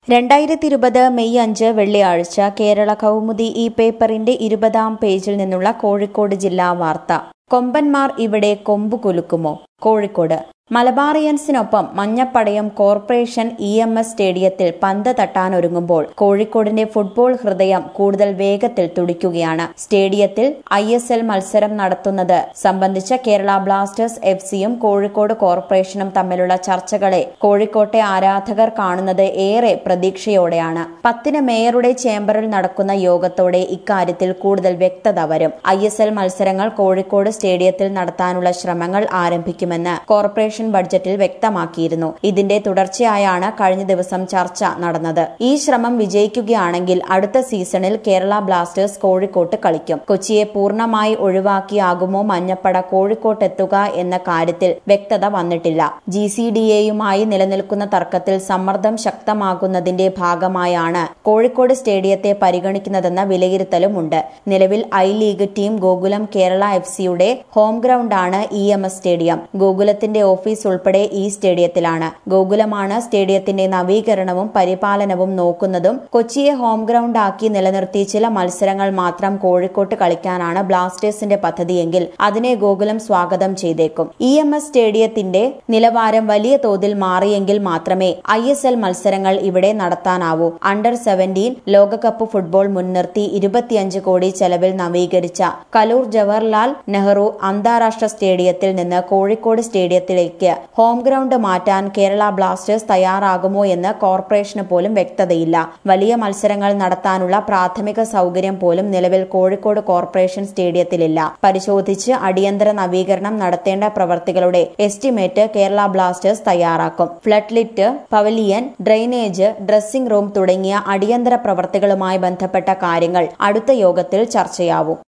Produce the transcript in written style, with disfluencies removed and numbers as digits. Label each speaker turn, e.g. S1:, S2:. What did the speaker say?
S1: 2020 May 5 വെള്ളിയാഴ്ച കേരള കൗമുദി ഈ പേപ്പറിന്റെ 20-ാം പേജിൽ നിന്നുള്ള കോഴിക്കോട് ജില്ലാ വാർത്ത. കൊമ്പന്മാർ ഇവിടെ കൊമ്പു കുലുക്കുമോ? കോഴിക്കോട്. മലബാറിയൻസിനൊപ്പം മഞ്ഞപ്പടയം കോർപ്പറേഷൻ EMS സ്റ്റേഡിയത്തിൽ പന്ത് തട്ടാനൊരുങ്ങുമ്പോൾ കോഴിക്കോടിന്റെ ഫുട്ബോൾ ഹൃദയം കൂടുതൽ വേഗത്തിൽ തുടിക്കുകയാണ്. സ്റ്റേഡിയത്തിൽ ISL മത്സരം നടത്തുന്നത് സംബന്ധിച്ച കേരള ബ്ലാസ്റ്റേഴ്സ് FCയും കോഴിക്കോട് കോർപ്പറേഷനും തമ്മിലുള്ള ചർച്ചകളെ കോഴിക്കോട്ടെ ആരാധകർ കാണുന്നത് ഏറെ പ്രതീക്ഷയോടെയാണ്. 10-ന് മേയറുടെ ചേംബറിൽ നടക്കുന്ന യോഗത്തോടെ ഇക്കാര്യത്തിൽ കൂടുതൽ വ്യക്തത വരും. ISL മത്സരങ്ങൾ കോഴിക്കോട് സ്റ്റേഡിയത്തിൽ നടത്താനുള്ള ശ്രമങ്ങൾ ആരംഭിക്കുമെന്ന് കോർപ്പറേഷൻ ബഡ്ജറ്റിൽ വ്യക്തമാക്കിയിരുന്നു. ഇതിന്റെ തുടർച്ചയായാണ് കഴിഞ്ഞ ദിവസം ചർച്ച നടന്നത്. ഈ ശ്രമം വിജയിക്കുകയാണെങ്കിൽ അടുത്ത സീസണിൽ കേരള ബ്ലാസ്റ്റേഴ്സ് കോഴിക്കോട്ട് കളിക്കും. കൊച്ചിയെ പൂർണ്ണമായി ഒഴിവാക്കിയാകുമോ മഞ്ഞപ്പട കോഴിക്കോട്ടെത്തുക എന്ന കാര്യത്തിൽ വ്യക്തത വന്നിട്ടില്ല. GCDAയുമായി നിലനിൽക്കുന്ന തർക്കത്തിൽ സമ്മർദ്ദം ശക്തമാകുന്നതിന്റെ ഭാഗമായാണ് കോഴിക്കോട് സ്റ്റേഡിയത്തെ പരിഗണിക്കുന്നതെന്ന വിലയിരുത്തലുമുണ്ട്. നിലവിൽ I-ലീഗ് ടീം ഗോകുലം കേരള FCയുടെ ഹോം ഗ്രൗണ്ടാണ് EMS സ്റ്റേഡിയം. ഗോകുലത്തിന്റെ ഓഫീസ് ഉൾപ്പെടെ ഈ സ്റ്റേഡിയത്തിലാണ്. ഗോകുലമാണ് സ്റ്റേഡിയത്തിന്റെ നവീകരണവും പരിപാലനവും നോക്കുന്നതും. കൊച്ചിയെ ഹോം ഗ്രൗണ്ട് ആക്കി നിലനിർത്തി ചില മത്സരങ്ങൾ മാത്രം കോഴിക്കോട്ട് കളിക്കാനാണ് ബ്ലാസ്റ്റേഴ്സിന്റെ പദ്ധതിയെങ്കിൽ അതിനെ ഗോകുലം സ്വാഗതം ചെയ്തേക്കും. EMS സ്റ്റേഡിയത്തിന്റെ നിലവാരം വലിയ തോതിൽ മാറിയെങ്കിൽ മാത്രമേ ISL മത്സരങ്ങൾ ഇവിടെ നടത്താനാവൂ. അണ്ടർ-17 ലോകകപ്പ് ഫുട്ബോൾ മുൻനിർത്തി 25 കോടി ചെലവിൽ നവീകരിച്ച കലൂർ ജവഹർലാൽ നെഹ്റു അന്താരാഷ്ട്ര സ്റ്റേഡിയത്തിൽ നിന്ന് കോഴിക്കോട് സ്റ്റേഡിയത്തിലേക്ക് ഹോം ഗ്രൗണ്ട് മാറ്റാൻ കേരള ബ്ലാസ്റ്റേഴ്സ് തയ്യാറാകുമോ എന്ന് കോർപ്പറേഷന് പോലും വ്യക്തതയില്ല. വലിയ മത്സരങ്ങൾ നടത്താനുള്ള പ്രാഥമിക സൗകര്യം പോലും നിലവിൽ കോഴിക്കോട് കോർപ്പറേഷൻ സ്റ്റേഡിയത്തിലില്ല. പരിശോധിച്ച് അടിയന്തര നവീകരണം നടത്തേണ്ട പ്രവൃത്തികളുടെ എസ്റ്റിമേറ്റ് കേരള ബ്ലാസ്റ്റേഴ്സ് തയ്യാറാക്കും. Floodlit, pavilion, drainage, dressing room തുടങ്ങിയ അടിയന്തര പ്രവൃത്തികളുമായി ബന്ധപ്പെട്ട കാര്യങ്ങൾ അടുത്ത യോഗത്തിൽ ചർച്ചയാവും.